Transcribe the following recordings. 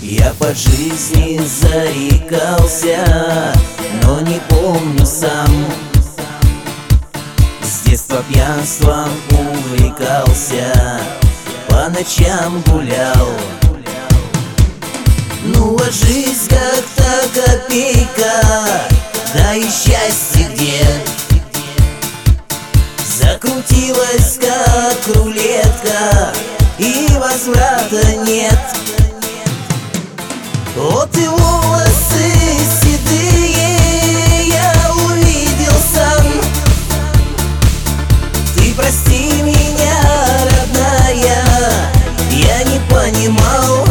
Я по жизни зарекался, но не помню сам. С детства пьянством увлекался, по ночам гулял. Ну а жизнь как-то копейка, да и счастье где? Закрутилась как рулетка, и возврата нет. Вот и волосы седые я увидел сам. Ты прости меня, родная, я не понимал,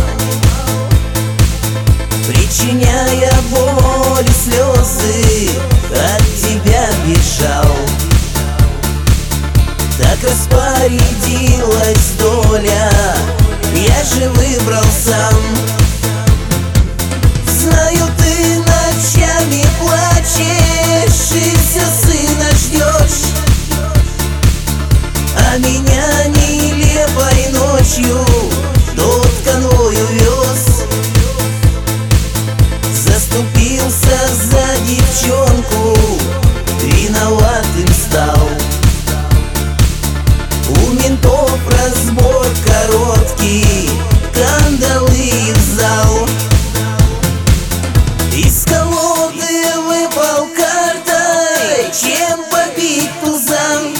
причиняя боль и слезы, от тебя бежал. Так распорядилась доля, я же выбрал сам. Знаю, ты ночами плачешь и все сына ждешь, а меня нелепой ночью тот конвой увез. Заступился за девчонку, виноватым стал. У ментов разбор короткий, кандалы в зал. Из колоды выпал картой, чем побить тузам.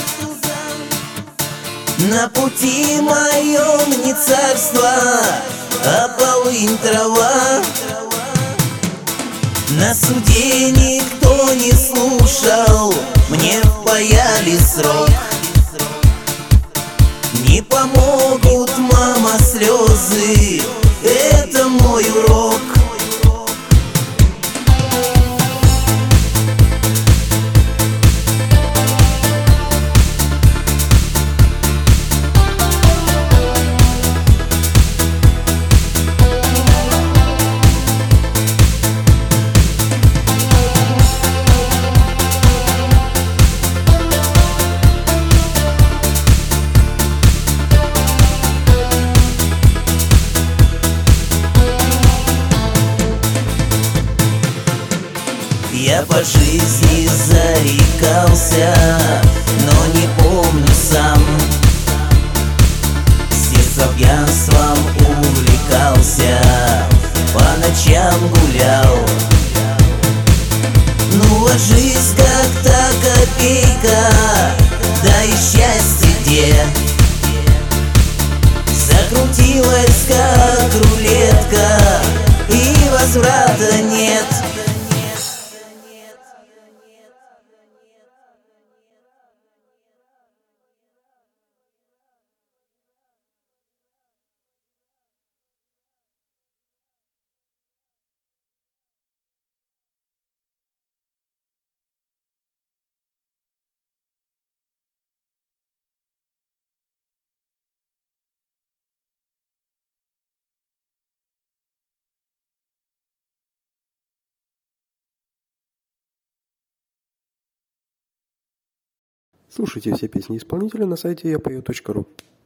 На пути моем не царство, а полынь трава. На суде никто не слушал, мне впаяли срок. Не помогут, мама, слезы, это мой урок. Я по жизни зарекался, но не помню сам. С детства пьянством увлекался, по ночам гулял. Ну а жизнь как-то копейка, да и счастье где? Закрутилась как рулетка, и возврата нет. Слушайте все песни исполнителя на сайте yapoe.ru.